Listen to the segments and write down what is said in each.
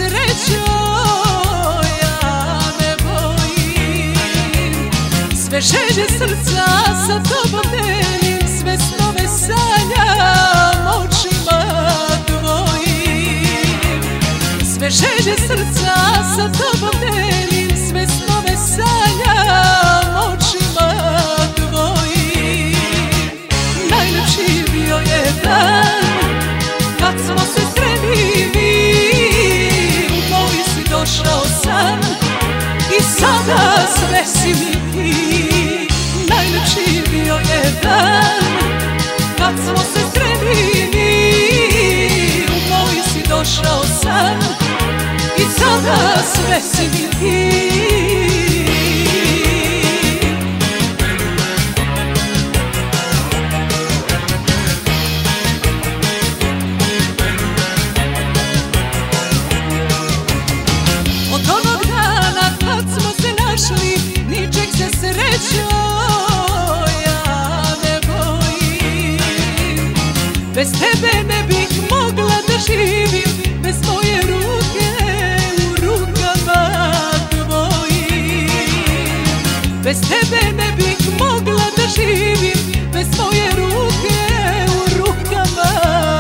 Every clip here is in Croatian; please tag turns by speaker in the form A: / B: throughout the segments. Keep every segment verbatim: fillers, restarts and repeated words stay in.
A: srećo ja ne bojim. Sve želje srca sa tobom delim, sve snove sanjam očima tvojim. Sve želje srca sa tobom delim, sve snove sanjam očima tvojim. Najljepši bio je dan kad smo se sreli mi, u moj si došao san i sada sve si mi ti. Najljepši bio je dan kad smo se sreli mi, u moj si došao san i sada sve si mi ti. Ničeg se srećo ja ne bojim. Bez tebe ne bih mogla da živim, bez tvoje ruke u rukama tvojim. Bez tebe ne bih mogla da živim, bez tvoje ruke u rukama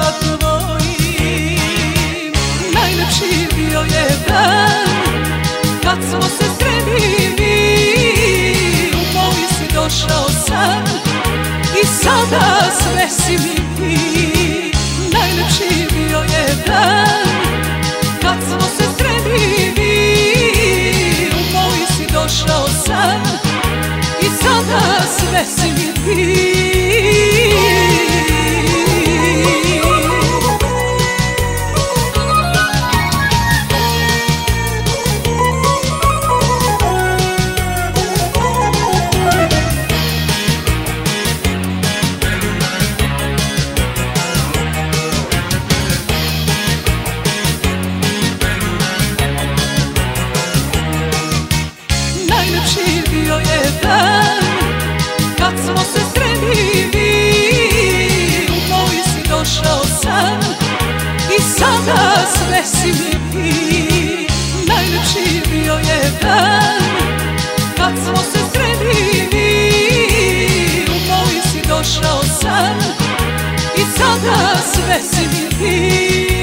A: tvojim. Najljepši bio je dan kad smo se sreli mi, u moj si došao san i sada sve si mi ti. Najljepši bio je dan kad smo se sreli mi, u moj si došao san i sada sve si mi ti. Najljepši bio je dan kad smo se sreli mi, u moj si došao san i sada sve si mi ti. Najljepši bio je dan kad smo se sreli mi, u moj si došao san i sada sve si mi ti.